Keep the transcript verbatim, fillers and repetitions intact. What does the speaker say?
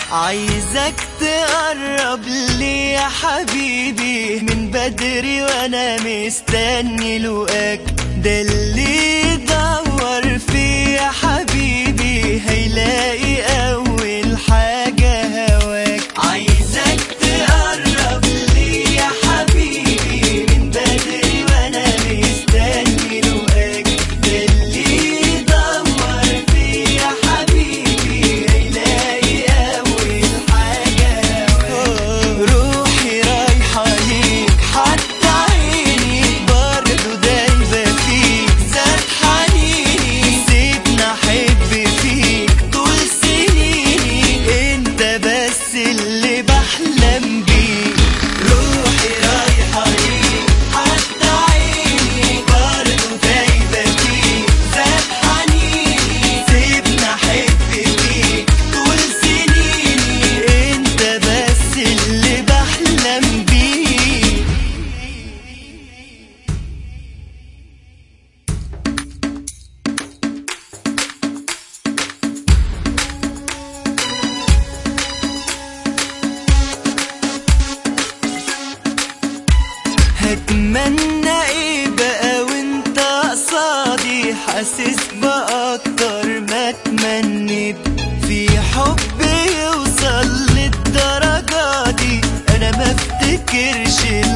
عايزك تقرب لي يا حبيبي من بدري وانا مستني لقاك. ده اللي يدور فيه يا حبيبي هيلاقي اول حاجة هواك. عايزك تقرب لي يا حبيبي من بدري وانا مستني لقاك. ده اللي يدور فيه يا حبيبي هيلاقي اول حاجة هواك. روحي رايحة ليك حتى عيني برضه دايبة فيك زاد حنيني. سيبنا احب فيك طول سنيني انت بس اللي بحلم بيه. روحي رايحة ليك حتى عيني برضه دايبة فيك زاد حنيني. سيبنا احب فيك طول سنيني انت بس اللي بحلم بيه. هتمنى ايه بقى وانت قصادي؟ حاسس باكتر ما تمنيت في حب يوصل للدرجة دي. انا ما افتكرش